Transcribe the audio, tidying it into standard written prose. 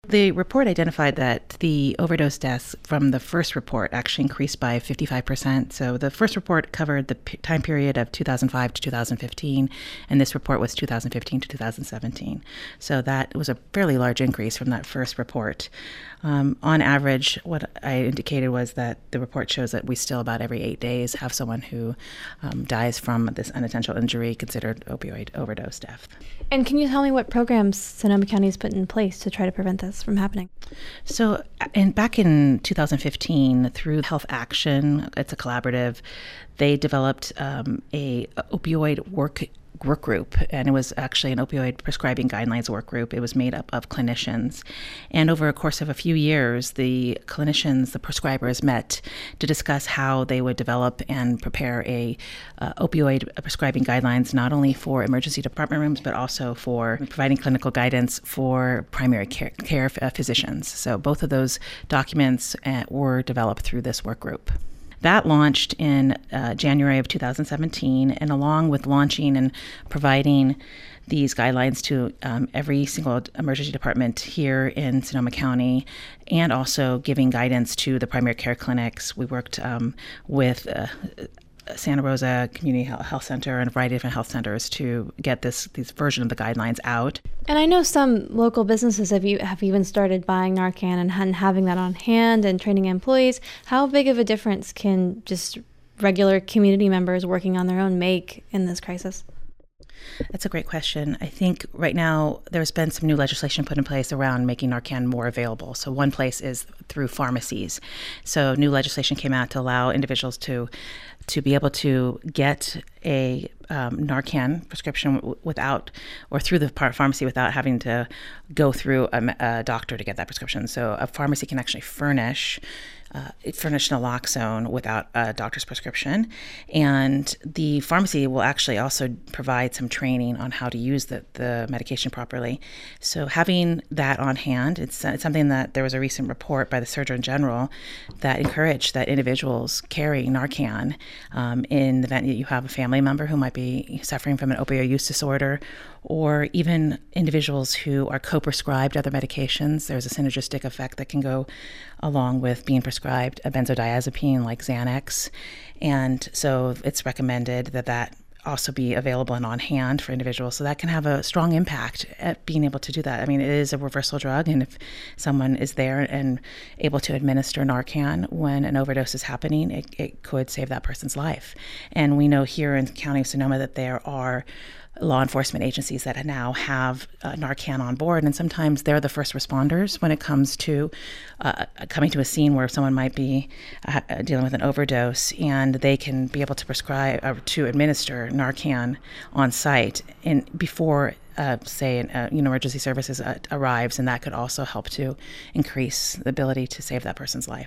The report identified that the overdose deaths from the first report actually increased by 55%. So the first report covered the time period of 2005 to 2015, and this report was 2015 to 2017. So that was a fairly large increase from that first report. On average, what I indicated was that the report shows that we still about every 8 days have someone who dies from this unintentional injury considered opioid overdose death. And can you tell me what programs Sonoma County has put in place to try to prevent this from happening? So back in 2015, through Health Action, it's a collaborative, they developed a opioid work group, and it was actually an opioid prescribing guidelines work group. It was made up of clinicians. And over a course of a few years, the clinicians, the prescribers, met to discuss how they would develop and prepare a opioid prescribing guidelines, not only for emergency department rooms, but also for providing clinical guidance for primary care physicians. So both of those documents were developed through this work group. That launched in January of 2017, and along with launching and providing these guidelines to every single emergency department here in Sonoma County, and also giving guidance to the primary care clinics, we worked with Santa Rosa Community Health Center and a variety of different health centers to get this version of the guidelines out. And I know some local businesses have even started buying Narcan and having that on hand and training employees. How big of a difference can just regular community members working on their own make in this crisis? That's a great question. I think right now there's been some new legislation put in place around making Narcan more available. So one place is through pharmacies. So new legislation came out to allow individuals to be able to get a Narcan prescription without, or through the pharmacy without having to go through a doctor to get that prescription. So a pharmacy can actually furnish naloxone without a doctor's prescription, and the pharmacy will actually also provide some training on how to use the medication properly. So having that on hand, it's something that there was a recent report by the Surgeon General that encouraged that individuals carry Narcan in the event that you have a family member who might be suffering from an opioid use disorder, or even individuals who are co-prescribed other medications. There's a synergistic effect that can go along with being prescribed a benzodiazepine like Xanax. And so it's recommended that also be available and on hand for individuals. So that can have a strong impact at being able to do that. I mean, it is a reversal drug, and if someone is there and able to administer Narcan when an overdose is happening, it could save that person's life. And we know here in the County of Sonoma that there are law enforcement agencies that now have Narcan on board, and sometimes they're the first responders when it comes to coming to a scene where someone might be dealing with an overdose, and they can be able to prescribe or to administer Narcan on site before emergency services arrives, and that could also help to increase the ability to save that person's life.